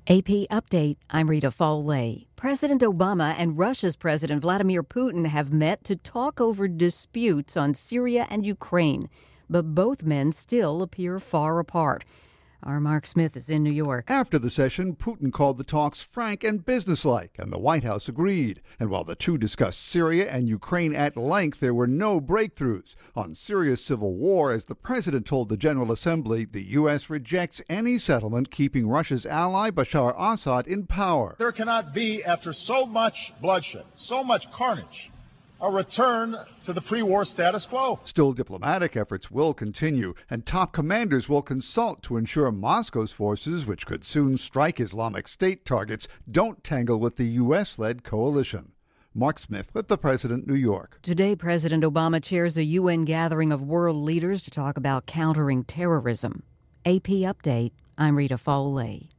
AP Update, I'm Rita Foley. President Obama and Russia's President Vladimir Putin have met to talk over disputes on Syria and Ukraine, but both men still appear far apart. Our Mark Smith is in New York. After the session, Putin called the talks frank and businesslike, and the White House agreed. And while the two discussed Syria and Ukraine at length, there were no breakthroughs. On Syria's civil war, as the president told the General Assembly, the U.S. rejects any settlement keeping Russia's ally Bashar Assad in power. There cannot be, after so much bloodshed, so much carnage, a return to the pre-war status quo. Still, diplomatic efforts will continue, and top commanders will consult to ensure Moscow's forces, which could soon strike Islamic State targets, don't tangle with the U.S.-led coalition. Mark Smith with the President, New York. Today, President Obama chairs a UN gathering of world leaders to talk about countering terrorism. AP Update, I'm Rita Foley.